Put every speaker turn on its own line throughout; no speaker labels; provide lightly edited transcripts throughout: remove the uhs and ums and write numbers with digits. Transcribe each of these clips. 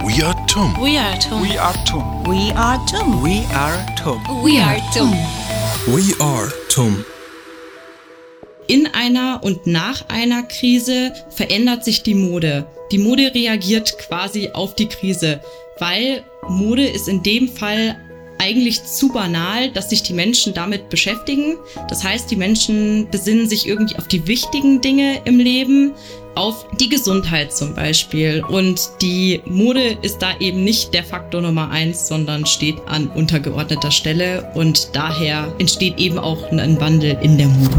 We are TUM.
We are TUM.
We are TUM.
We are TUM.
We are TUM.
We are TUM.
We are TUM.
In einer und nach einer Krise verändert sich die Mode. Die Mode reagiert quasi auf die Krise, weil Mode ist in dem Fall eigentlich zu banal, dass sich die Menschen damit beschäftigen. Das heißt, die Menschen besinnen sich irgendwie auf die wichtigen Dinge im Leben, auf die Gesundheit zum Beispiel. Und die Mode ist da eben nicht der Faktor Nummer 1, sondern steht an untergeordneter Stelle. Und daher entsteht eben auch ein Wandel in der Mode.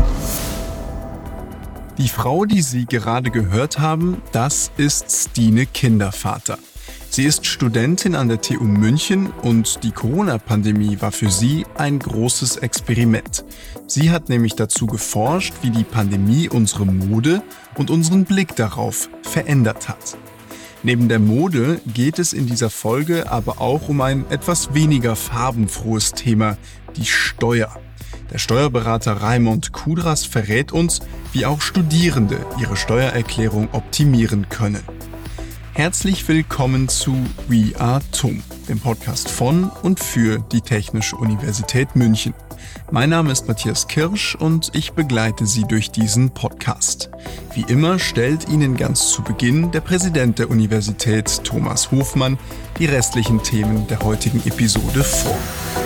Die Frau, die Sie gerade gehört haben, das ist Stine Kindervater. Sie ist Studentin an der TU München und die Corona-Pandemie war für sie ein großes Experiment. Sie hat nämlich dazu geforscht, wie die Pandemie unsere Mode und unseren Blick darauf verändert hat. Neben der Mode geht es in dieser Folge aber auch um ein etwas weniger farbenfrohes Thema, die Steuer. Der Steuerberater Raimund Kudras verrät uns, wie auch Studierende ihre Steuererklärung optimieren können. Herzlich willkommen zu We are TUM, dem Podcast von und für die Technische Universität München. Mein Name ist Matthias Kirsch und ich begleite Sie durch diesen Podcast. Wie immer stellt Ihnen ganz zu Beginn der Präsident der Universität, Thomas Hofmann, die restlichen Themen der heutigen Episode vor.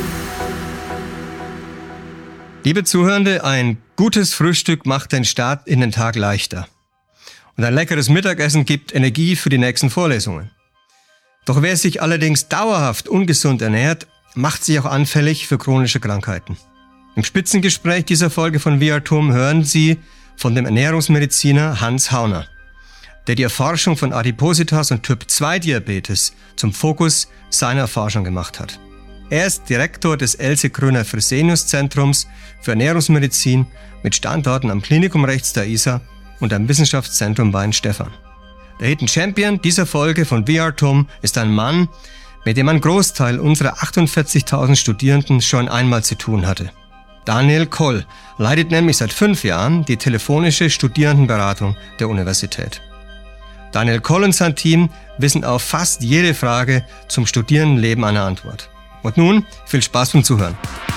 Liebe Zuhörende, ein gutes Frühstück macht den Start in den Tag leichter. Und ein leckeres Mittagessen gibt Energie für die nächsten Vorlesungen. Doch wer sich allerdings dauerhaft ungesund ernährt, macht sich auch anfällig für chronische Krankheiten. Im Spitzengespräch dieser Folge von We are TUM hören Sie von dem Ernährungsmediziner Hans Hauner, der die Erforschung von Adipositas und Typ-2-Diabetes zum Fokus seiner Forschung gemacht hat. Er ist Direktor des Else-Kröner-Fresenius-Zentrums für Ernährungsmedizin mit Standorten am Klinikum rechts der Isar und am Wissenschaftszentrum Weinstefan. Der Hidden Champion dieser Folge von We are TUM ist ein Mann, mit dem ein Großteil unserer 48.000 Studierenden schon einmal zu tun hatte. Daniel Koll leitet nämlich seit 5 Jahren die telefonische Studierendenberatung der Universität. Daniel Koll und sein Team wissen auf fast jede Frage zum Studierendenleben eine Antwort. Und nun viel Spaß beim Zuhören.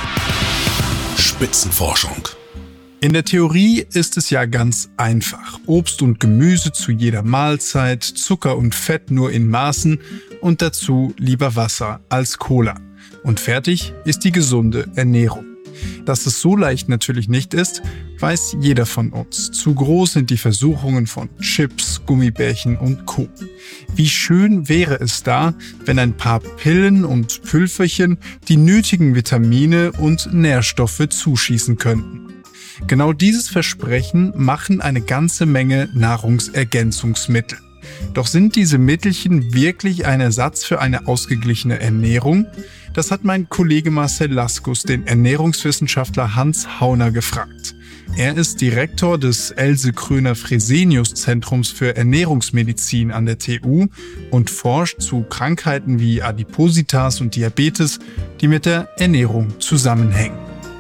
Spitzenforschung.
In der Theorie ist es ja ganz einfach. Obst und Gemüse zu jeder Mahlzeit, Zucker und Fett nur in Maßen und dazu lieber Wasser als Cola. Und fertig ist die gesunde Ernährung. Dass es so leicht natürlich nicht ist, weiß jeder von uns. Zu groß sind die Versuchungen von Chips, Gummibärchen und Co. Wie schön wäre es da, wenn ein paar Pillen und Pülverchen die nötigen Vitamine und Nährstoffe zuschießen könnten. Genau dieses Versprechen machen eine ganze Menge Nahrungsergänzungsmittel. Doch sind diese Mittelchen wirklich ein Ersatz für eine ausgeglichene Ernährung? Das hat mein Kollege Marcel Laskus den Ernährungswissenschaftler Hans Hauner gefragt. Er ist Direktor des Else-Kröner-Fresenius-Zentrums für Ernährungsmedizin an der TU und forscht zu Krankheiten wie Adipositas und Diabetes, die mit der Ernährung zusammenhängen.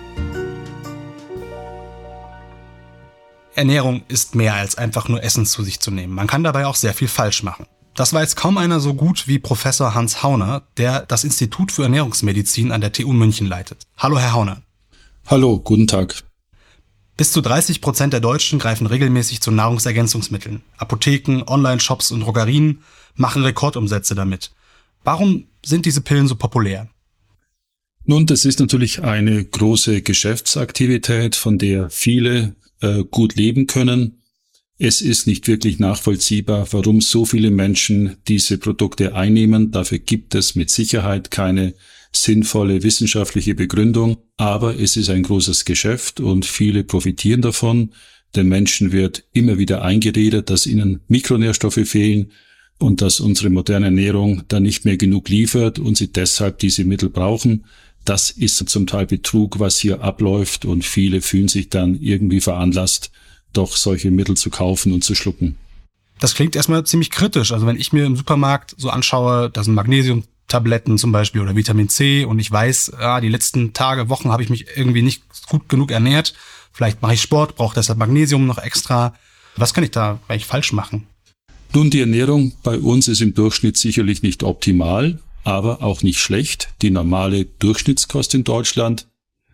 Ernährung ist mehr als einfach nur Essen zu sich zu nehmen. Man kann dabei auch sehr viel falsch machen. Das weiß kaum einer so gut wie Professor Hans Hauner, der das Institut für Ernährungsmedizin an der TU München leitet. Hallo, Herr Hauner.
Hallo, guten Tag.
Bis zu 30% der Deutschen greifen regelmäßig zu Nahrungsergänzungsmitteln. Apotheken, Online-Shops und Drogerien machen Rekordumsätze damit. Warum sind diese Pillen so populär?
Nun, das ist natürlich eine große Geschäftsaktivität, von der viele gut leben können. Es ist nicht wirklich nachvollziehbar, warum so viele Menschen diese Produkte einnehmen. Dafür gibt es mit Sicherheit keine sinnvolle wissenschaftliche Begründung. Aber es ist ein großes Geschäft und viele profitieren davon. Den Menschen wird immer wieder eingeredet, dass ihnen Mikronährstoffe fehlen und dass unsere moderne Ernährung dann nicht mehr genug liefert und sie deshalb diese Mittel brauchen. Das ist zum Teil Betrug, was hier abläuft, und viele fühlen sich dann irgendwie veranlasst, doch solche Mittel zu kaufen und zu schlucken.
Das klingt erstmal ziemlich kritisch. Also wenn ich mir im Supermarkt so anschaue, da sind Magnesiumtabletten zum Beispiel oder Vitamin C und ich weiß, die letzten Tage, Wochen habe ich mich irgendwie nicht gut genug ernährt. Vielleicht mache ich Sport, brauche deshalb Magnesium noch extra. Was kann ich da eigentlich falsch machen?
Nun, die Ernährung bei uns ist im Durchschnitt sicherlich nicht optimal, aber auch nicht schlecht. Die normale Durchschnittskost in Deutschland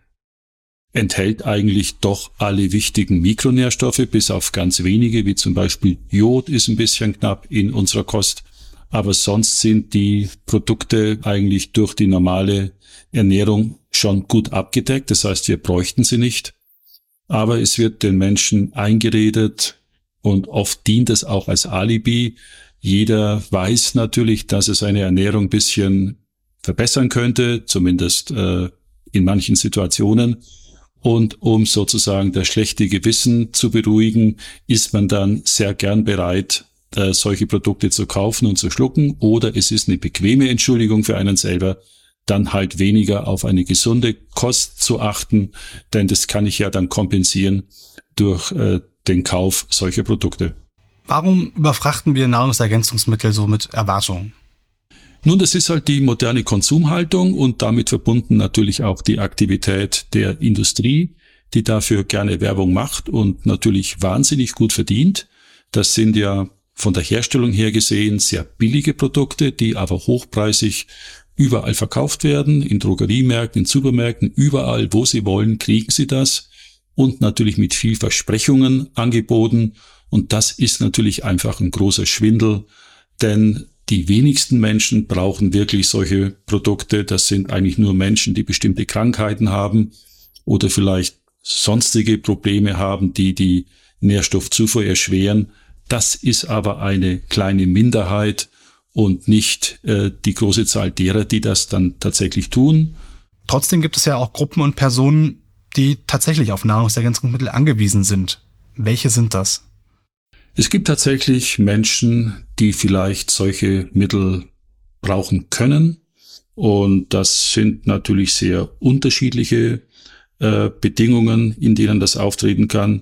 enthält eigentlich doch alle wichtigen Mikronährstoffe, bis auf ganz wenige, wie zum Beispiel Jod ist ein bisschen knapp in unserer Kost. Aber sonst sind die Produkte eigentlich durch die normale Ernährung schon gut abgedeckt. Das heißt, wir bräuchten sie nicht. Aber es wird den Menschen eingeredet und oft dient es auch als Alibi. Jeder weiß natürlich, dass er seine Ernährung ein bisschen verbessern könnte, zumindest in manchen Situationen. Und um sozusagen das schlechte Gewissen zu beruhigen, ist man dann sehr gern bereit, solche Produkte zu kaufen und zu schlucken. Oder es ist eine bequeme Entschuldigung für einen selber, dann halt weniger auf eine gesunde Kost zu achten, denn das kann ich ja dann kompensieren durch den Kauf solcher Produkte.
Warum überfrachten wir Nahrungsergänzungsmittel so mit Erwartungen?
Nun, das ist halt die moderne Konsumhaltung und damit verbunden natürlich auch die Aktivität der Industrie, die dafür gerne Werbung macht und natürlich wahnsinnig gut verdient. Das sind ja von der Herstellung her gesehen sehr billige Produkte, die aber hochpreisig überall verkauft werden, in Drogeriemärkten, in Supermärkten, überall, wo sie wollen, kriegen sie das und natürlich mit viel Versprechungen angeboten. Und das ist natürlich einfach ein großer Schwindel, denn die wenigsten Menschen brauchen wirklich solche Produkte. Das sind eigentlich nur Menschen, die bestimmte Krankheiten haben oder vielleicht sonstige Probleme haben, die die Nährstoffzufuhr erschweren. Das ist aber eine kleine Minderheit und nicht die große Zahl derer, die das dann tatsächlich tun.
Trotzdem gibt es ja auch Gruppen und Personen, die tatsächlich auf Nahrungsergänzungsmittel angewiesen sind. Welche sind das?
Es gibt tatsächlich Menschen, die vielleicht solche Mittel brauchen können. Und das sind natürlich sehr unterschiedliche Bedingungen, in denen das auftreten kann.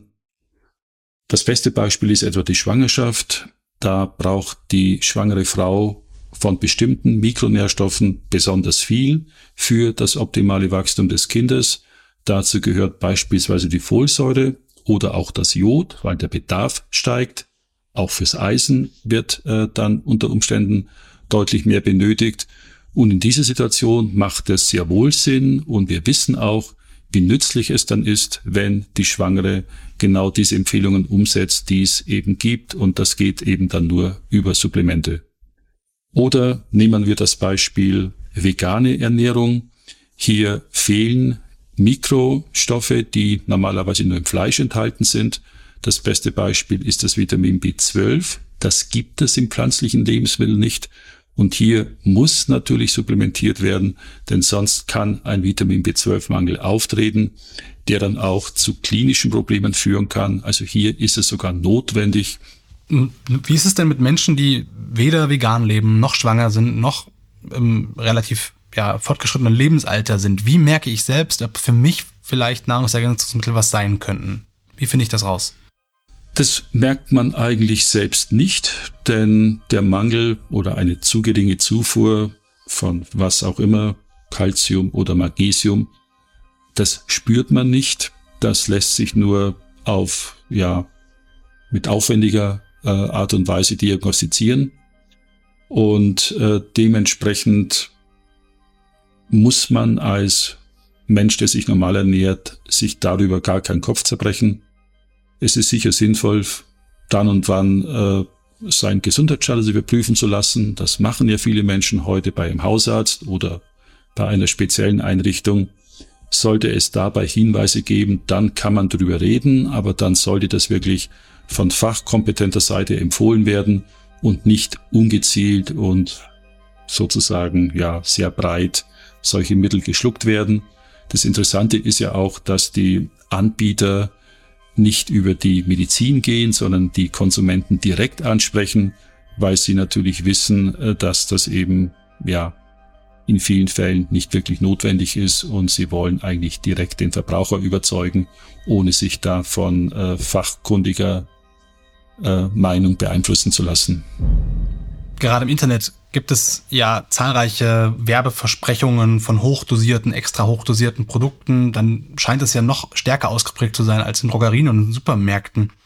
Das beste Beispiel ist etwa die Schwangerschaft. Da braucht die schwangere Frau von bestimmten Mikronährstoffen besonders viel für das optimale Wachstum des Kindes. Dazu gehört beispielsweise die Folsäure oder auch das Jod, weil der Bedarf steigt. Auch fürs Eisen wird dann unter Umständen deutlich mehr benötigt. Und in dieser Situation macht es sehr wohl Sinn und wir wissen auch, wie nützlich es dann ist, wenn die Schwangere genau diese Empfehlungen umsetzt, die es eben gibt. Und das geht eben dann nur über Supplemente. Oder nehmen wir das Beispiel vegane Ernährung. Hier fehlen Mikrostoffe, die normalerweise nur im Fleisch enthalten sind. Das beste Beispiel ist das Vitamin B12. Das gibt es im pflanzlichen Lebensmittel nicht. Und hier muss natürlich supplementiert werden, denn sonst kann ein Vitamin B12-Mangel auftreten, der dann auch zu klinischen Problemen führen kann. Also hier ist es sogar notwendig.
Wie ist es denn mit Menschen, die weder vegan leben, noch schwanger sind, noch im relativ fortgeschrittenen Lebensalter sind? Wie merke ich selbst, ob für mich vielleicht Nahrungsergänzungsmittel was sein könnten? Wie finde ich das raus?
Das merkt man eigentlich selbst nicht, denn der Mangel oder eine zu geringe Zufuhr von was auch immer, Calcium oder Magnesium, das spürt man nicht. Das lässt sich nur mit aufwendiger Art und Weise diagnostizieren. Und dementsprechend muss man als Mensch, der sich normal ernährt, sich darüber gar keinen Kopf zerbrechen. Es ist sicher sinnvoll, dann und wann seinen Gesundheitsstatus überprüfen zu lassen. Das machen ja viele Menschen heute bei einem Hausarzt oder bei einer speziellen Einrichtung. Sollte es dabei Hinweise geben, dann kann man darüber reden, aber dann sollte das wirklich von fachkompetenter Seite empfohlen werden und nicht ungezielt und sozusagen sehr breit solche Mittel geschluckt werden. Das Interessante ist ja auch, dass die Anbieter nicht über die Medizin gehen, sondern die Konsumenten direkt ansprechen, weil sie natürlich wissen, dass das eben in vielen Fällen nicht wirklich notwendig ist und sie wollen eigentlich direkt den Verbraucher überzeugen, ohne sich da von fachkundiger Meinung beeinflussen zu lassen.
Gerade im Internet gibt es zahlreiche Werbeversprechungen von hochdosierten, extra hochdosierten Produkten. Dann scheint es ja noch stärker ausgeprägt zu sein als in Drogerien und in Supermärkten.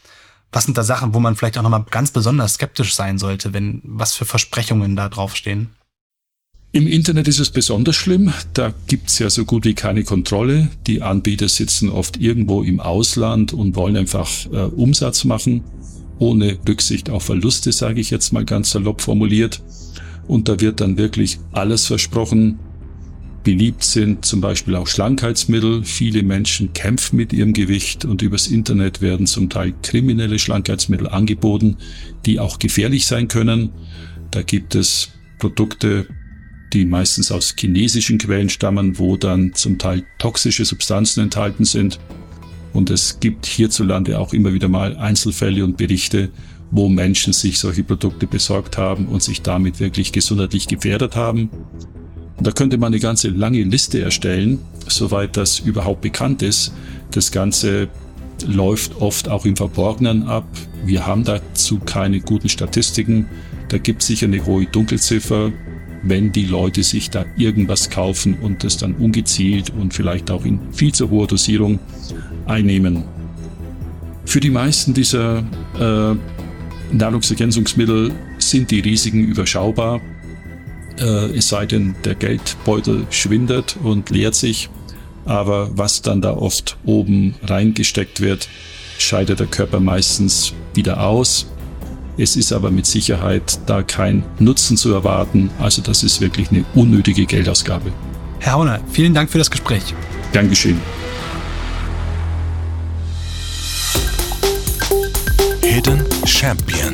Was sind da Sachen, wo man vielleicht auch nochmal ganz besonders skeptisch sein sollte, was für Versprechungen da draufstehen?
Im Internet ist es besonders schlimm. Da gibt's ja so gut wie keine Kontrolle. Die Anbieter sitzen oft irgendwo im Ausland und wollen einfach Umsatz machen, ohne Rücksicht auf Verluste, sage ich jetzt mal ganz salopp formuliert. Und da wird dann wirklich alles versprochen. Beliebt sind zum Beispiel auch Schlankheitsmittel. Viele Menschen kämpfen mit ihrem Gewicht und übers Internet werden zum Teil kriminelle Schlankheitsmittel angeboten, die auch gefährlich sein können. Da gibt es Produkte, die meistens aus chinesischen Quellen stammen, wo dann zum Teil toxische Substanzen enthalten sind. Und es gibt hierzulande auch immer wieder mal Einzelfälle und Berichte, wo Menschen sich solche Produkte besorgt haben und sich damit wirklich gesundheitlich gefährdet haben. Und da könnte man eine ganze lange Liste erstellen, soweit das überhaupt bekannt ist. Das Ganze läuft oft auch im Verborgenen ab. Wir haben dazu keine guten Statistiken. Da gibt es sicher eine hohe Dunkelziffer, wenn die Leute sich da irgendwas kaufen und das dann ungezielt und vielleicht auch in viel zu hoher Dosierung einnehmen. Für die meisten dieser Nahrungsergänzungsmittel sind die Risiken überschaubar. Es sei denn, der Geldbeutel schwindet und leert sich. Aber was dann da oft oben reingesteckt wird, scheidet der Körper meistens wieder aus. Es ist aber mit Sicherheit da kein Nutzen zu erwarten. Also das ist wirklich eine unnötige Geldausgabe.
Herr Hauner, vielen Dank für das Gespräch.
Gern geschehen.
Hidden Champion.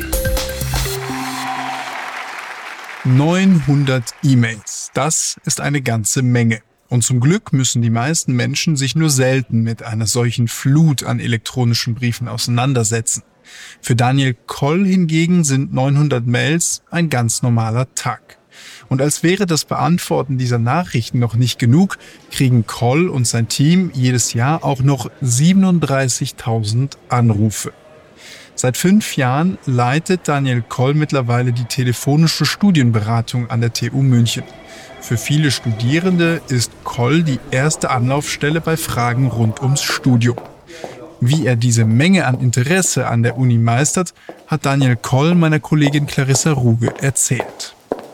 900 E-Mails. Das ist eine ganze Menge. Und zum Glück müssen die meisten Menschen sich nur selten mit einer solchen Flut an elektronischen Briefen auseinandersetzen. Für Daniel Koll hingegen sind 900 Mails ein ganz normaler Tag. Und als wäre das Beantworten dieser Nachrichten noch nicht genug, kriegen Koll und sein Team jedes Jahr auch noch 37.000 Anrufe. Seit 5 Jahren leitet Daniel Koll mittlerweile die telefonische Studienberatung an der TU München. Für viele Studierende ist Koll die erste Anlaufstelle bei Fragen rund ums Studium. Wie er diese Menge an Interesse an der Uni meistert, hat Daniel Koll meiner Kollegin Clarissa Ruge erzählt.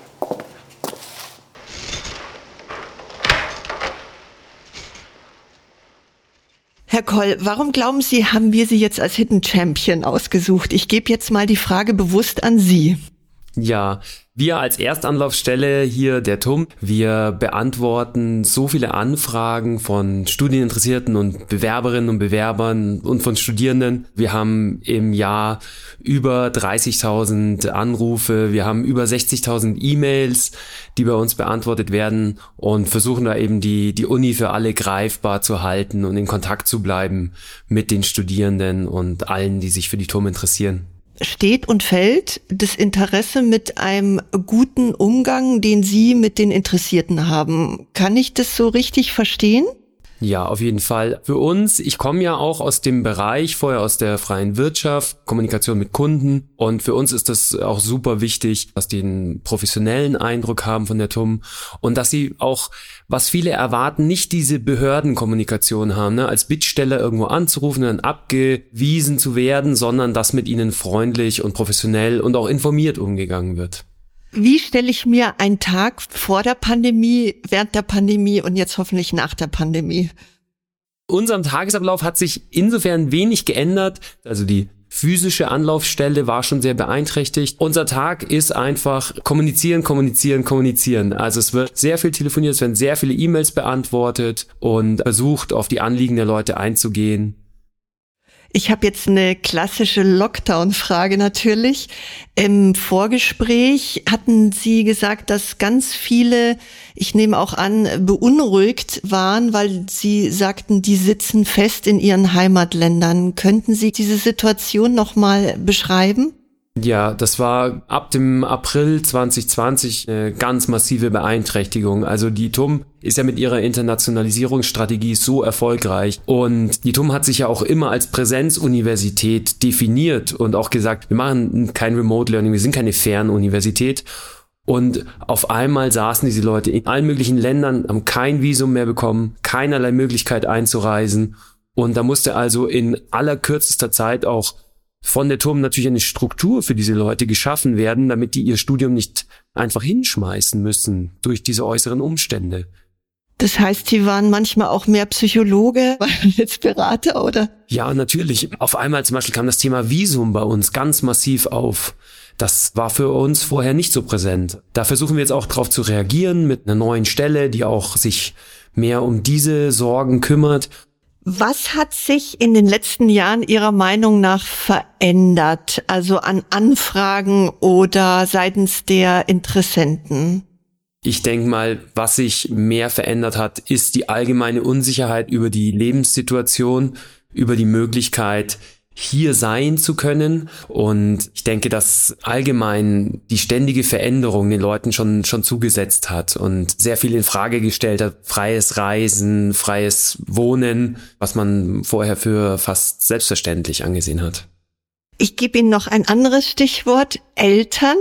Herr Koll, warum glauben Sie, haben wir Sie jetzt als Hidden Champion ausgesucht? Ich gebe jetzt mal die Frage bewusst an Sie.
Ja, wir als Erstanlaufstelle hier der TUM, wir beantworten so viele Anfragen von Studieninteressierten und Bewerberinnen und Bewerbern und von Studierenden. Wir haben im Jahr über 30.000 Anrufe, wir haben über 60.000 E-Mails, die bei uns beantwortet werden und versuchen da eben die Uni für alle greifbar zu halten und in Kontakt zu bleiben mit den Studierenden und allen, die sich für die TUM interessieren.
Steht und fällt das Interesse mit einem guten Umgang, den Sie mit den Interessierten haben. Kann ich das so richtig verstehen?
Ja, auf jeden Fall. Für uns, ich komme ja auch aus dem Bereich, vorher aus der freien Wirtschaft, Kommunikation mit Kunden, und für uns ist das auch super wichtig, dass die einen professionellen Eindruck haben von der TUM und dass sie auch, was viele erwarten, nicht diese Behördenkommunikation haben, ne, als Bittsteller irgendwo anzurufen und dann abgewiesen zu werden, sondern dass mit ihnen freundlich und professionell und auch informiert umgegangen wird.
Wie stelle ich mir einen Tag vor der Pandemie, während der Pandemie und jetzt hoffentlich nach der Pandemie?
Unserem Tagesablauf hat sich insofern wenig geändert. Also die physische Anlaufstelle war schon sehr beeinträchtigt. Unser Tag ist einfach kommunizieren. Also es wird sehr viel telefoniert, es werden sehr viele E-Mails beantwortet und versucht, auf die Anliegen der Leute einzugehen.
Ich habe jetzt eine klassische Lockdown-Frage natürlich. Im Vorgespräch hatten Sie gesagt, dass ganz viele, ich nehme auch an, beunruhigt waren, weil Sie sagten, die sitzen fest in ihren Heimatländern. Könnten Sie diese Situation nochmal beschreiben?
Ja, das war ab dem April 2020 eine ganz massive Beeinträchtigung. Also die TUM ist ja mit ihrer Internationalisierungsstrategie so erfolgreich und die TUM hat sich ja auch immer als Präsenzuniversität definiert und auch gesagt, wir machen kein Remote Learning, wir sind keine Fernuniversität. Und auf einmal saßen diese Leute in allen möglichen Ländern, haben kein Visum mehr bekommen, keinerlei Möglichkeit einzureisen und da musste also in allerkürzester Zeit auch von der TUM natürlich eine Struktur für diese Leute geschaffen werden, damit die ihr Studium nicht einfach hinschmeißen müssen durch diese äußeren Umstände.
Das heißt, Sie waren manchmal auch mehr Psychologe als Berater, oder?
Ja, natürlich. Auf einmal zum Beispiel kam das Thema Visum bei uns ganz massiv auf. Das war für uns vorher nicht so präsent. Da versuchen wir jetzt auch drauf zu reagieren mit einer neuen Stelle, die auch sich mehr um diese Sorgen kümmert.
Was hat sich in den letzten Jahren Ihrer Meinung nach verändert, also an Anfragen oder seitens der Interessenten?
Ich denke mal, was sich mehr verändert hat, ist die allgemeine Unsicherheit über die Lebenssituation, über die Möglichkeit, hier sein zu können. Und ich denke, dass allgemein die ständige Veränderung den Leuten schon zugesetzt hat und sehr viel in Frage gestellt hat. Freies Reisen, freies Wohnen, was man vorher für fast selbstverständlich angesehen hat.
Ich gebe Ihnen noch ein anderes Stichwort, Eltern.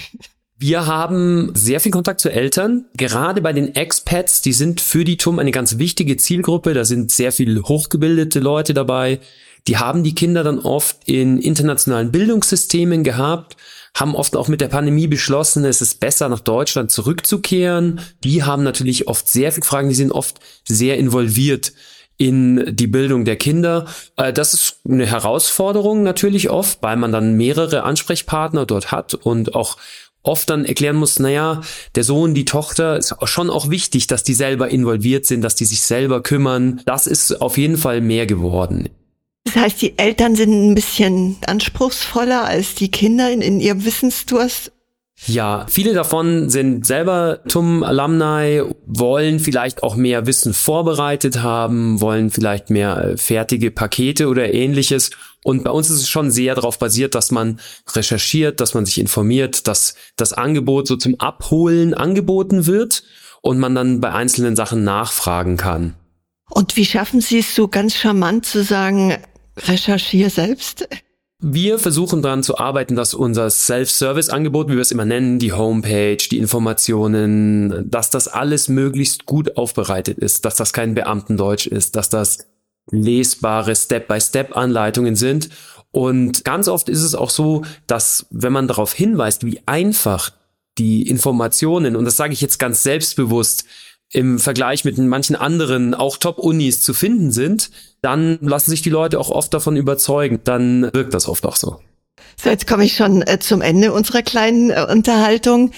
Wir haben sehr viel Kontakt zu Eltern, gerade bei den Expats, die sind für die TUM eine ganz wichtige Zielgruppe, da sind sehr viele hochgebildete Leute dabei, die haben die Kinder dann oft in internationalen Bildungssystemen gehabt, haben oft auch mit der Pandemie beschlossen, es ist besser nach Deutschland zurückzukehren, die haben natürlich oft sehr viele Fragen, die sind oft sehr involviert in die Bildung der Kinder. Das ist eine Herausforderung natürlich oft, weil man dann mehrere Ansprechpartner dort hat und auch oft dann erklären muss, naja, der Sohn, die Tochter, ist schon auch wichtig, dass die selber involviert sind, dass die sich selber kümmern. Das ist auf jeden Fall mehr geworden.
Das heißt, die Eltern sind ein bisschen anspruchsvoller als die Kinder in ihrem Wissensdurst?
Ja, viele davon sind selber TUM-Alumni, wollen vielleicht auch mehr Wissen vorbereitet haben, wollen vielleicht mehr fertige Pakete oder Ähnliches. Und bei uns ist es schon sehr darauf basiert, dass man recherchiert, dass man sich informiert, dass das Angebot so zum Abholen angeboten wird und man dann bei einzelnen Sachen nachfragen kann.
Und wie schaffen Sie es so ganz charmant zu sagen, recherchiere selbst?
Wir versuchen daran zu arbeiten, dass unser Self-Service-Angebot, wie wir es immer nennen, die Homepage, die Informationen, dass das alles möglichst gut aufbereitet ist, dass das kein Beamtendeutsch ist, dass das lesbare Step-by-Step-Anleitungen sind. Und ganz oft ist es auch so, dass wenn man darauf hinweist, wie einfach die Informationen, und das sage ich jetzt ganz selbstbewusst, im Vergleich mit manchen anderen, auch Top-Unis zu finden sind, dann lassen sich die Leute auch oft davon überzeugen. Dann wirkt das oft auch so.
So, jetzt komme ich schon zum Ende unserer kleinen Unterhaltung.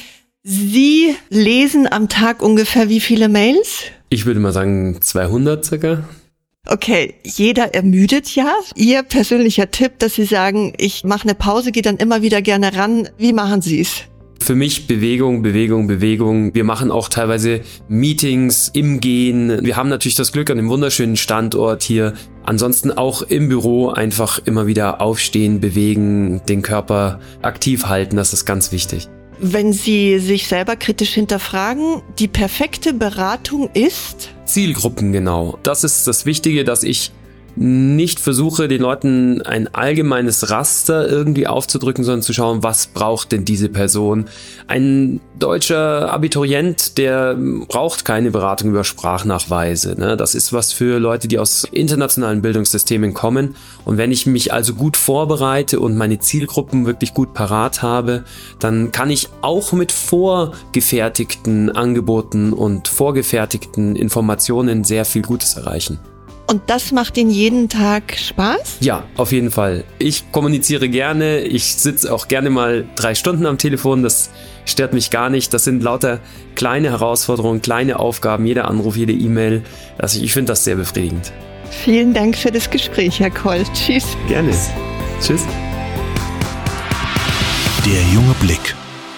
Sie lesen am Tag ungefähr wie viele Mails?
Ich würde mal sagen 200 circa.
Okay, jeder ermüdet ja. Ihr persönlicher Tipp, dass Sie sagen, ich mache eine Pause, gehe dann immer wieder gerne ran. Wie machen Sie es?
Für mich Bewegung. Wir machen auch teilweise Meetings im Gehen. Wir haben natürlich das Glück an dem wunderschönen Standort hier. Ansonsten auch im Büro einfach immer wieder aufstehen, bewegen, den Körper aktiv halten. Das ist ganz wichtig.
Wenn Sie sich selber kritisch hinterfragen, die perfekte Beratung ist?
Zielgruppen, genau. Das ist das Wichtige, dass ich nicht versuche, den Leuten ein allgemeines Raster irgendwie aufzudrücken, sondern zu schauen, was braucht denn diese Person. Ein deutscher Abiturient, der braucht keine Beratung über Sprachnachweise, ne? Das ist was für Leute, die aus internationalen Bildungssystemen kommen. Und wenn ich mich also gut vorbereite und meine Zielgruppen wirklich gut parat habe, dann kann ich auch mit vorgefertigten Angeboten und vorgefertigten Informationen sehr viel Gutes erreichen.
Und das macht Ihnen jeden Tag Spaß?
Ja, auf jeden Fall. Ich kommuniziere gerne. Ich sitze auch gerne mal 3 Stunden am Telefon. Das stört mich gar nicht. Das sind lauter kleine Herausforderungen, kleine Aufgaben, jeder Anruf, jede E-Mail. Also ich finde das sehr befriedigend.
Vielen Dank für das Gespräch, Herr Koll. Tschüss.
Gerne. Tschüss.
Der junge Blick.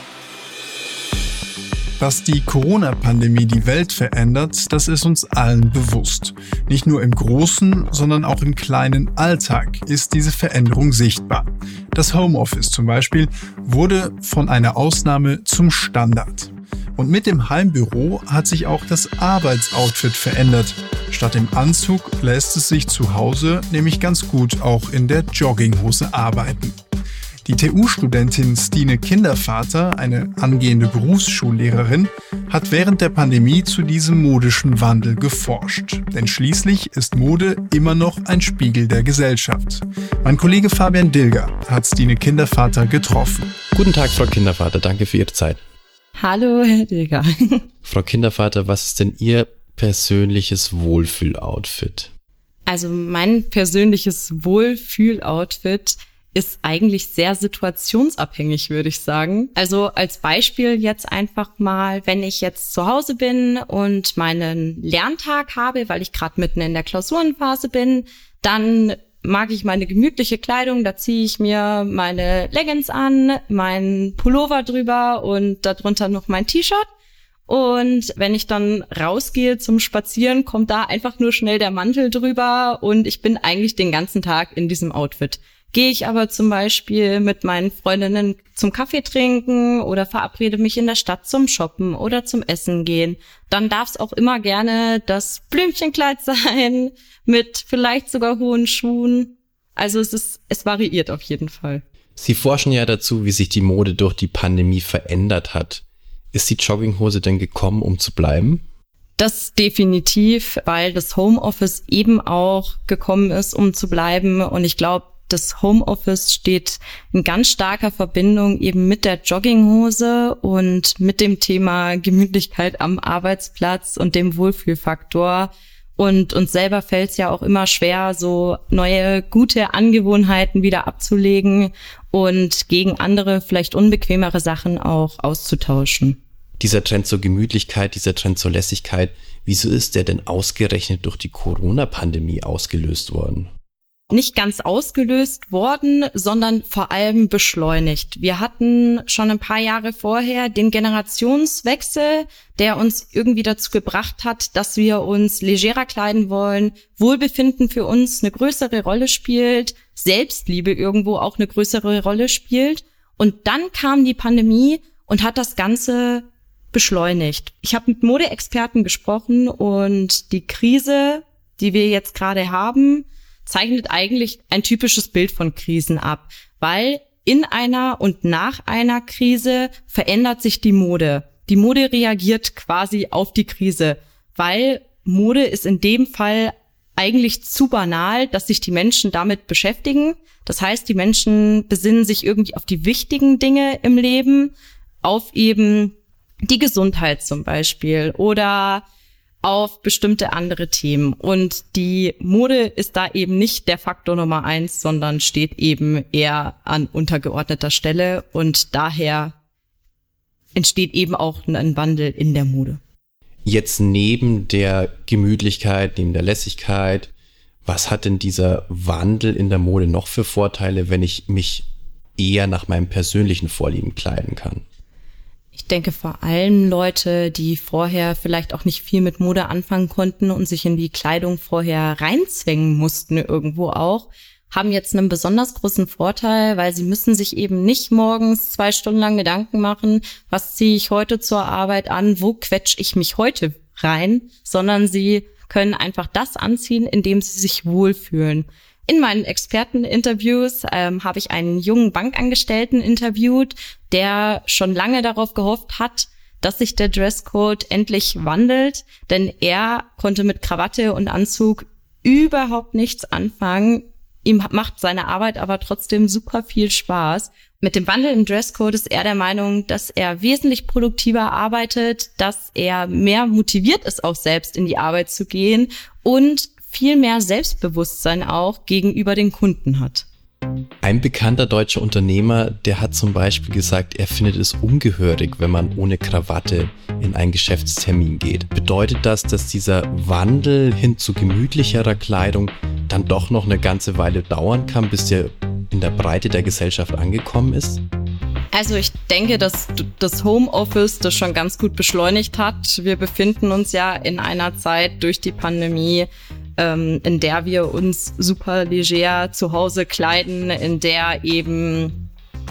Dass die Corona-Pandemie die Welt verändert, das ist uns allen bewusst. Nicht nur im großen, sondern auch im kleinen Alltag ist diese Veränderung sichtbar. Das Homeoffice zum Beispiel wurde von einer Ausnahme zum Standard. Und mit dem Heimbüro hat sich auch das Arbeitsoutfit verändert. Statt im Anzug lässt es sich zu Hause nämlich ganz gut auch in der Jogginghose arbeiten. Die TU-Studentin Stine Kindervater, eine angehende Berufsschullehrerin, hat während der Pandemie zu diesem modischen Wandel geforscht. Denn schließlich ist Mode immer noch ein Spiegel der Gesellschaft. Mein Kollege Fabian Dilger hat Stine Kindervater getroffen.
Guten Tag, Frau Kindervater, danke für Ihre Zeit.
Hallo, Herr Dilger.
Frau Kindervater, was ist denn Ihr persönliches Wohlfühl-Outfit?
Also mein persönliches Wohlfühl-Outfit ist eigentlich sehr situationsabhängig, würde ich sagen. Also als Beispiel jetzt einfach mal, wenn ich jetzt zu Hause bin und meinen Lerntag habe, weil ich gerade mitten in der Klausurenphase bin, dann mag ich meine gemütliche Kleidung, da ziehe ich mir meine Leggings an, meinen Pullover drüber und darunter noch mein T-Shirt. Und wenn ich dann rausgehe zum Spazieren, kommt da einfach nur schnell der Mantel drüber und ich bin eigentlich den ganzen Tag in diesem Outfit. Gehe ich aber zum Beispiel mit meinen Freundinnen zum Kaffee trinken oder verabrede mich in der Stadt zum Shoppen oder zum Essen gehen, dann darf es auch immer gerne das Blümchenkleid sein, mit vielleicht sogar hohen Schuhen. Also es variiert auf jeden Fall.
Sie forschen ja dazu, wie sich die Mode durch die Pandemie verändert hat. Ist die Jogginghose denn gekommen, um zu bleiben?
Das definitiv, weil das Homeoffice eben auch gekommen ist, um zu bleiben. Und ich glaube, das Homeoffice steht in ganz starker Verbindung eben mit der Jogginghose und mit dem Thema Gemütlichkeit am Arbeitsplatz und dem Wohlfühlfaktor. Und uns selber fällt es ja auch immer schwer, so neue, gute Angewohnheiten wieder abzulegen und gegen andere, vielleicht unbequemere Sachen auch auszutauschen.
Dieser Trend zur Gemütlichkeit, dieser Trend zur Lässigkeit, wieso ist der denn ausgerechnet durch die Corona-Pandemie ausgelöst worden?
Nicht ganz ausgelöst worden, sondern vor allem beschleunigt. Wir hatten schon ein paar Jahre vorher den Generationswechsel, der uns irgendwie dazu gebracht hat, dass wir uns legerer kleiden wollen, Wohlbefinden für uns eine größere Rolle spielt, Selbstliebe irgendwo auch eine größere Rolle spielt. Und dann kam die Pandemie und hat das Ganze beschleunigt. Ich habe mit Modeexperten gesprochen und die Krise, die wir jetzt gerade haben, zeichnet eigentlich ein typisches Bild von Krisen ab, weil in einer und nach einer Krise verändert sich die Mode. Die Mode reagiert quasi auf die Krise, weil Mode ist in dem Fall eigentlich zu banal, dass sich die Menschen damit beschäftigen. Das heißt, die Menschen besinnen sich irgendwie auf die wichtigen Dinge im Leben, auf eben die Gesundheit zum Beispiel oder auf bestimmte andere Themen. Und die Mode ist da eben nicht der Faktor Nummer 1, sondern steht eben eher an untergeordneter Stelle. Und daher entsteht eben auch ein Wandel in der Mode.
Jetzt neben der Gemütlichkeit, neben der Lässigkeit, was hat denn dieser Wandel in der Mode noch für Vorteile, wenn ich mich eher nach meinem persönlichen Vorlieben kleiden kann?
Ich denke vor allem Leute, die vorher vielleicht auch nicht viel mit Mode anfangen konnten und sich in die Kleidung vorher reinzwängen mussten irgendwo auch, haben jetzt einen besonders großen Vorteil, weil sie müssen sich eben nicht morgens 2 Stunden lang Gedanken machen, was ziehe ich heute zur Arbeit an, wo quetsche ich mich heute rein, sondern sie können einfach das anziehen, in dem sie sich wohlfühlen. In meinen Experteninterviews habe ich einen jungen Bankangestellten interviewt, der schon lange darauf gehofft hat, dass sich der Dresscode endlich wandelt, denn er konnte mit Krawatte und Anzug überhaupt nichts anfangen. Ihm macht seine Arbeit aber trotzdem super viel Spaß. Mit dem Wandel im Dresscode ist er der Meinung, dass er wesentlich produktiver arbeitet, dass er mehr motiviert ist, auch selbst in die Arbeit zu gehen und viel mehr Selbstbewusstsein auch gegenüber den Kunden hat.
Ein bekannter deutscher Unternehmer, der hat zum Beispiel gesagt, er findet es ungehörig, wenn man ohne Krawatte in einen Geschäftstermin geht. Bedeutet das, dass dieser Wandel hin zu gemütlicherer Kleidung dann doch noch eine ganze Weile dauern kann, bis der in der Breite der Gesellschaft angekommen ist?
Also ich denke, dass das Homeoffice das schon ganz gut beschleunigt hat. Wir befinden uns ja in einer Zeit durch die Pandemie, in der wir uns super leger zu Hause kleiden, in der eben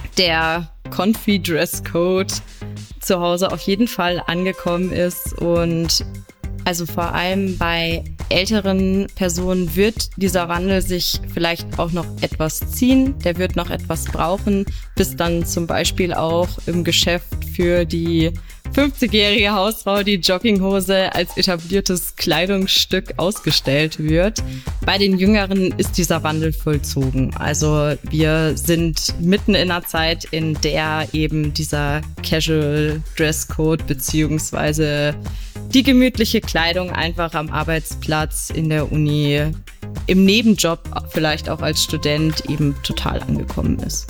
der Comfy Dresscode zu Hause auf jeden Fall angekommen ist. Und also vor allem bei älteren Personen wird dieser Wandel sich vielleicht auch noch etwas ziehen. Der wird noch etwas brauchen, bis dann zum Beispiel auch im Geschäft für die 50-jährige Hausfrau die Jogginghose als etabliertes Kleidungsstück ausgestellt wird. Bei den Jüngeren ist dieser Wandel vollzogen. Also wir sind mitten in einer Zeit, in der eben dieser Casual Dresscode beziehungsweise die gemütliche Kleidung einfach am Arbeitsplatz, in der Uni, im Nebenjob, vielleicht auch als Student eben total angekommen ist.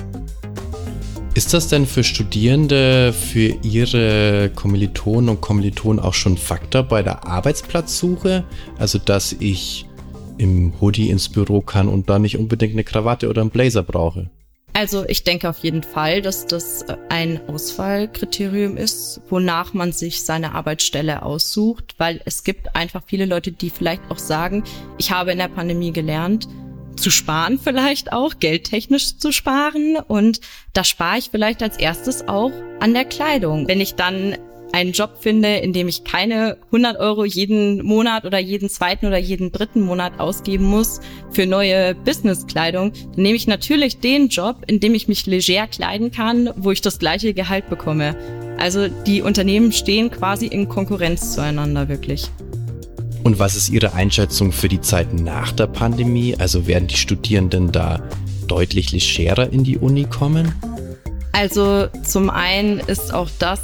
Ist das denn für Studierende, für ihre Kommilitonen und Kommilitonen auch schon Faktor bei der Arbeitsplatzsuche? Also, dass ich im Hoodie ins Büro kann und da nicht unbedingt eine Krawatte oder einen Blazer brauche?
Also ich denke auf jeden Fall, dass das ein Auswahlkriterium ist, wonach man sich seine Arbeitsstelle aussucht, weil es gibt einfach viele Leute, die vielleicht auch sagen, ich habe in der Pandemie gelernt, zu sparen vielleicht auch, geldtechnisch zu sparen, und da spare ich vielleicht als erstes auch an der Kleidung. Wenn ich dann einen Job finde, in dem ich keine 100 € jeden Monat oder jeden zweiten oder jeden dritten Monat ausgeben muss für neue Businesskleidung, dann nehme ich natürlich den Job, in dem ich mich leger kleiden kann, wo ich das gleiche Gehalt bekomme. Also die Unternehmen stehen quasi in Konkurrenz zueinander, wirklich.
Und was ist Ihre Einschätzung für die Zeit nach der Pandemie? Also werden die Studierenden da deutlich legerer in die Uni kommen?
Also zum einen ist auch das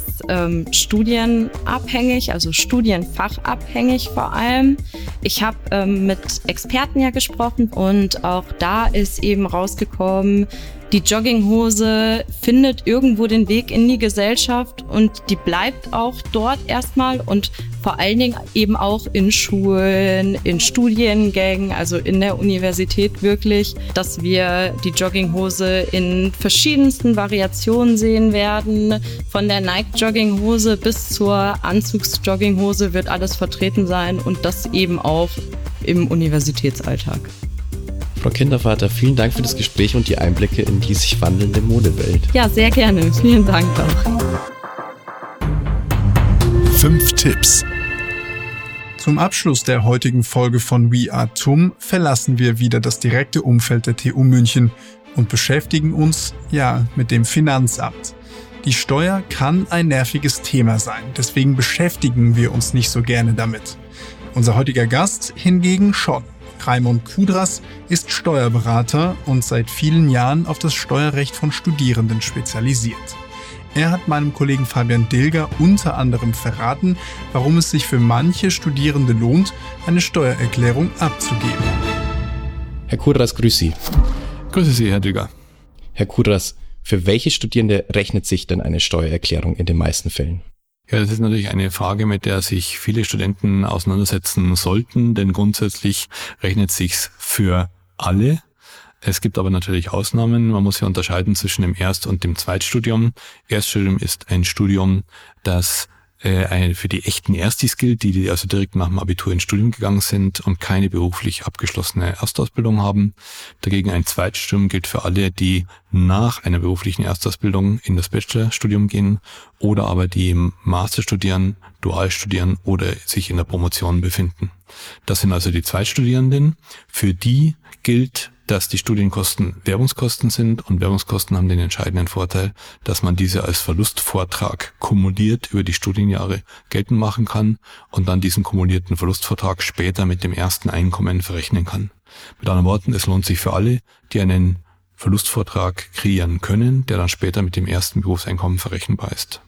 studienabhängig, also studienfachabhängig vor allem. Ich habe mit Experten ja gesprochen und auch da ist eben rausgekommen, die Jogginghose findet irgendwo den Weg in die Gesellschaft und die bleibt auch dort erstmal und vor allen Dingen eben auch in Schulen, in Studiengängen, also in der Universität wirklich, dass wir die Jogginghose in verschiedensten Variationen sehen werden. Von der Nike-Jogginghose bis zur Anzugs-Jogginghose wird alles vertreten sein und das eben auch im Universitätsalltag.
Frau Kindervater, vielen Dank für das Gespräch und die Einblicke in die sich wandelnde Modewelt.
Ja, sehr gerne. Vielen Dank auch.
5 Tipps.
Zum Abschluss der heutigen Folge von We Are TUM verlassen wir wieder das direkte Umfeld der TU München und beschäftigen uns, mit dem Finanzamt. Die Steuer kann ein nerviges Thema sein, deswegen beschäftigen wir uns nicht so gerne damit. Unser heutiger Gast hingegen schon. Raimund Kudras ist Steuerberater und seit vielen Jahren auf das Steuerrecht von Studierenden spezialisiert. Er hat meinem Kollegen Fabian Dilger unter anderem verraten, warum es sich für manche Studierende lohnt, eine Steuererklärung abzugeben.
Herr Kudras, grüß Sie.
Grüße Sie, Herr Dilger.
Herr Kudras, für welche Studierende rechnet sich denn eine Steuererklärung in den meisten Fällen?
Ja, das ist natürlich eine Frage, mit der sich viele Studenten auseinandersetzen sollten, denn grundsätzlich rechnet sich's für alle. Es gibt aber natürlich Ausnahmen. Man muss ja unterscheiden zwischen dem Erst- und dem Zweitstudium. Erststudium ist ein Studium, das für die echten Erstis gilt, die also direkt nach dem Abitur ins Studium gegangen sind und keine beruflich abgeschlossene Erstausbildung haben. Dagegen ein Zweitstudium gilt für alle, die nach einer beruflichen Erstausbildung in das Bachelorstudium gehen oder aber die im Master studieren, dual studieren oder sich in der Promotion befinden. Das sind also die Zweitstudierenden. Für die gilt, dass die Studienkosten Werbungskosten sind und Werbungskosten haben den entscheidenden Vorteil, dass man diese als Verlustvortrag kumuliert über die Studienjahre geltend machen kann und dann diesen kumulierten Verlustvortrag später mit dem ersten Einkommen verrechnen kann. Mit anderen Worten, es lohnt sich für alle, die einen Verlustvortrag kreieren können, der dann später mit dem ersten Berufseinkommen verrechenbar ist.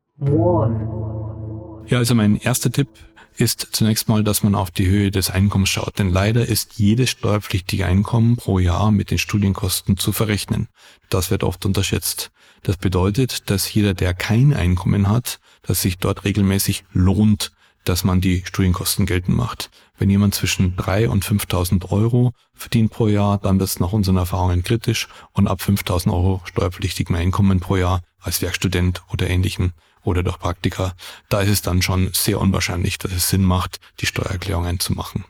Ja, also mein erster Tipp ist zunächst mal, dass man auf die Höhe des Einkommens schaut. Denn leider ist jedes steuerpflichtige Einkommen pro Jahr mit den Studienkosten zu verrechnen. Das wird oft unterschätzt. Das bedeutet, dass jeder, der kein Einkommen hat, dass sich dort regelmäßig lohnt, dass man die Studienkosten geltend macht. Wenn jemand zwischen 3.000 und 5.000 € verdient pro Jahr, dann wird es nach unseren Erfahrungen kritisch und ab 5.000 € steuerpflichtigem Einkommen pro Jahr als Werkstudent oder Ähnlichem oder durch Praktika, da ist es dann schon sehr unwahrscheinlich, dass es Sinn macht, die Steuererklärungen zu machen.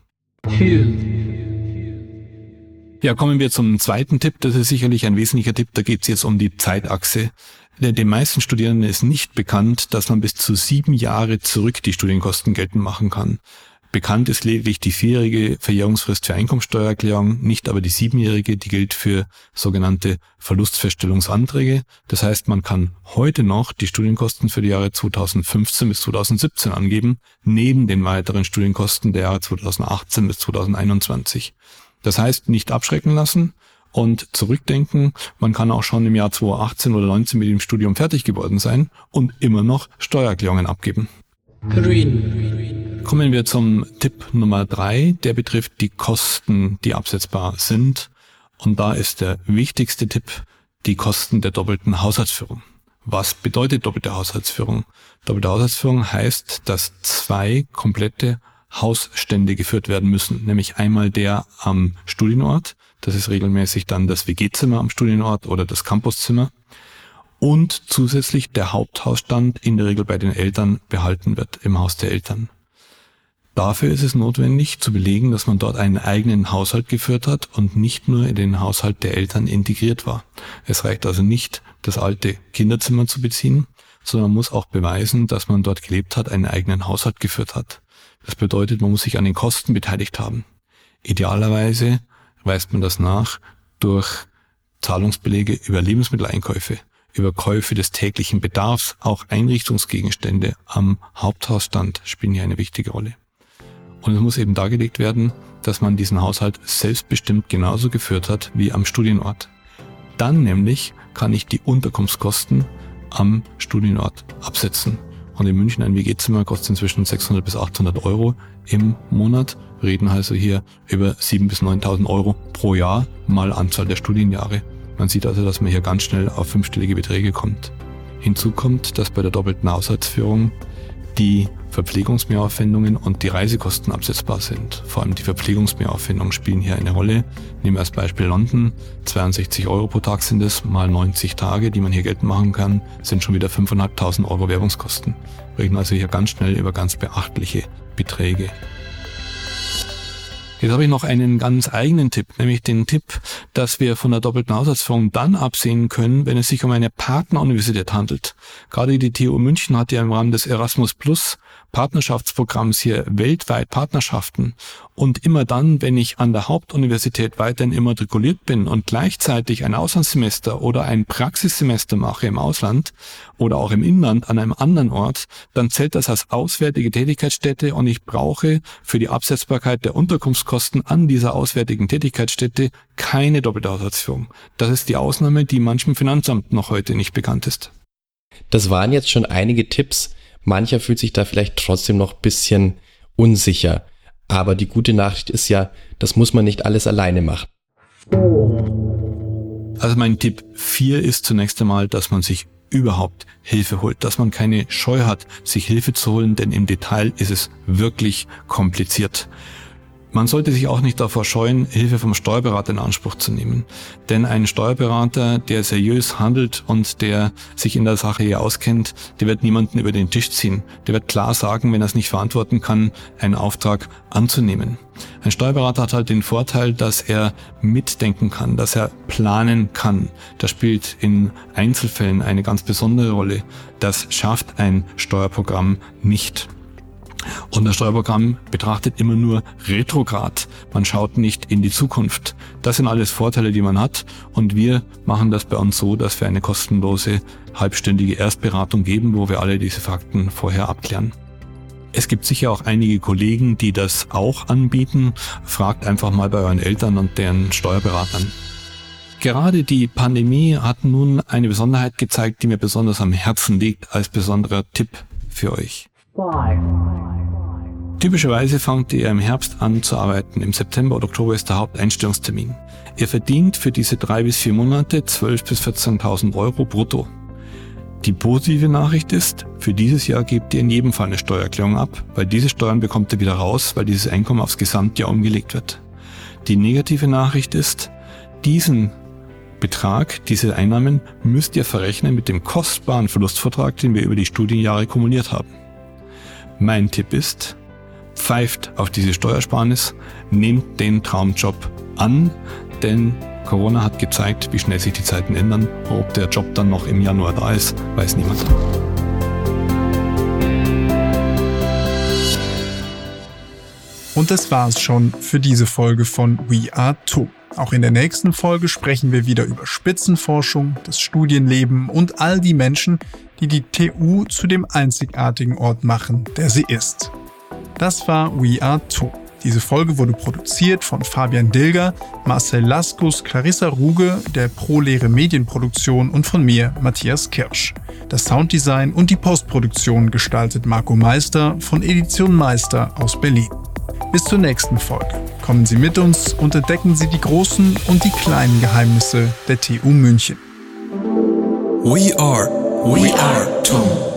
Ja, kommen wir zum zweiten Tipp. Das ist sicherlich ein wesentlicher Tipp. Da geht es jetzt um die Zeitachse. Den meisten Studierenden ist nicht bekannt, dass man bis zu 7 Jahre zurück die Studienkosten geltend machen kann. Bekannt ist lediglich die 4-jährige Verjährungsfrist für Einkommensteuererklärung, nicht aber die 7-jährige, die gilt für sogenannte Verlustfeststellungsanträge. Das heißt, man kann heute noch die Studienkosten für die Jahre 2015 bis 2017 angeben, neben den weiteren Studienkosten der Jahre 2018 bis 2021. Das heißt, nicht abschrecken lassen und zurückdenken. Man kann auch schon im Jahr 2018 oder 2019 mit dem Studium fertig geworden sein und immer noch Steuererklärungen abgeben. Kommen wir zum Tipp Nummer 3, der betrifft die Kosten, die absetzbar sind. Und da ist der wichtigste Tipp die Kosten der doppelten Haushaltsführung. Was bedeutet doppelte Haushaltsführung? Doppelte Haushaltsführung heißt, dass 2 komplette Hausstände geführt werden müssen, nämlich einmal der am Studienort, das ist regelmäßig dann das WG-Zimmer am Studienort oder das Campuszimmer, und zusätzlich der Haupthausstand in der Regel bei den Eltern behalten wird im Haus der Eltern. Dafür ist es notwendig zu belegen, dass man dort einen eigenen Haushalt geführt hat und nicht nur in den Haushalt der Eltern integriert war. Es reicht also nicht, das alte Kinderzimmer zu beziehen, sondern man muss auch beweisen, dass man dort gelebt hat, einen eigenen Haushalt geführt hat. Das bedeutet, man muss sich an den Kosten beteiligt haben. Idealerweise weist man das nach durch Zahlungsbelege über Lebensmitteleinkäufe, über Käufe des täglichen Bedarfs, auch Einrichtungsgegenstände am Haupthausstand spielen hier eine wichtige Rolle. Und es muss eben dargelegt werden, dass man diesen Haushalt selbstbestimmt genauso geführt hat wie am Studienort. Dann nämlich kann ich die Unterkunftskosten am Studienort absetzen. Und in München ein WG-Zimmer kostet inzwischen 600 bis 800 Euro im Monat. Wir reden also hier über 7.000 bis 9.000 Euro pro Jahr mal Anzahl der Studienjahre. Man sieht also, dass man hier ganz schnell auf 5-stellige Beträge kommt. Hinzu kommt, dass bei der doppelten Haushaltsführung die Verpflegungsmehraufwendungen und die Reisekosten absetzbar sind. Vor allem die Verpflegungsmehraufwendungen spielen hier eine Rolle. Nehmen wir als Beispiel London. 62 Euro pro Tag sind es, mal 90 Tage, die man hier geltend machen kann, sind schon wieder 5.500 Euro Werbungskosten. Wir reden also hier ganz schnell über ganz beachtliche Beträge. Jetzt habe ich noch einen ganz eigenen Tipp, nämlich den Tipp, dass wir von der doppelten Haushaltsführung dann absehen können, wenn es sich um eine Partneruniversität handelt. Gerade die TU München hat ja im Rahmen des Erasmus Plus Partnerschaftsprogramms hier weltweit Partnerschaften. Und immer dann, wenn ich an der Hauptuniversität weiterhin immatrikuliert bin und gleichzeitig ein Auslandssemester oder ein Praxissemester mache im Ausland oder auch im Inland an einem anderen Ort, dann zählt das als auswärtige Tätigkeitsstätte und ich brauche für die Absetzbarkeit der Unterkunftskosten an dieser auswärtigen Tätigkeitsstätte keine doppelte Haushaltsführung. Das ist die Ausnahme, die manchem Finanzamt noch heute nicht bekannt ist.
Das waren jetzt schon einige Tipps. Mancher fühlt sich da vielleicht trotzdem noch ein bisschen unsicher. Aber die gute Nachricht ist ja, das muss man nicht alles alleine machen.
Also mein Tipp 4 ist zunächst einmal, dass man sich überhaupt Hilfe holt, dass man keine Scheu hat, sich Hilfe zu holen, denn im Detail ist es wirklich kompliziert. Man sollte sich auch nicht davor scheuen, Hilfe vom Steuerberater in Anspruch zu nehmen. Denn ein Steuerberater, der seriös handelt und der sich in der Sache hier auskennt, der wird niemanden über den Tisch ziehen. Der wird klar sagen, wenn er es nicht verantworten kann, einen Auftrag anzunehmen. Ein Steuerberater hat halt den Vorteil, dass er mitdenken kann, dass er planen kann. Das spielt in Einzelfällen eine ganz besondere Rolle. Das schafft ein Steuerprogramm nicht. Und das Steuerprogramm betrachtet immer nur retrograd. Man schaut nicht in die Zukunft. Das sind alles Vorteile, die man hat. Und wir machen das bei uns so, dass wir eine kostenlose, halbstündige Erstberatung geben, wo wir alle diese Fakten vorher abklären. Es gibt sicher auch einige Kollegen, die das auch anbieten. Fragt einfach mal bei euren Eltern und deren Steuerberatern. Gerade die Pandemie hat nun eine Besonderheit gezeigt, die mir besonders am Herzen liegt, als besonderer Tipp für euch. Typischerweise fangt ihr im Herbst an zu arbeiten. Im September oder Oktober ist der Haupteinstellungstermin. Ihr verdient für diese 3 bis 4 Monate 12.000 bis 14.000 Euro brutto. Die positive Nachricht ist, für dieses Jahr gebt ihr in jedem Fall eine Steuererklärung ab, weil diese Steuern bekommt ihr wieder raus, weil dieses Einkommen aufs Gesamtjahr umgelegt wird. Die negative Nachricht ist, diesen Betrag, diese Einnahmen müsst ihr verrechnen mit dem kostbaren Verlustvortrag, den wir über die Studienjahre kumuliert haben. Mein Tipp ist, pfeift auf diese Steuersparnis, nehmt den Traumjob an, denn Corona hat gezeigt, wie schnell sich die Zeiten ändern. Ob der Job dann noch im Januar da ist, weiß niemand.
Und das war's schon für diese Folge von We Are TUM. Auch in der nächsten Folge sprechen wir wieder über Spitzenforschung, das Studienleben und all die Menschen, die die TU zu dem einzigartigen Ort machen, der sie ist. Das war We Are TUM. Diese Folge wurde produziert von Fabian Dilger, Marcel Laskus, Clarissa Ruge, der Pro-Lehre Medienproduktion und von mir, Matthias Kirsch. Das Sounddesign und die Postproduktion gestaltet Marco Meister von Edition Meister aus Berlin. Bis zur nächsten Folge. Kommen Sie mit uns und entdecken Sie die großen und die kleinen Geheimnisse der TU München.
We are TUM.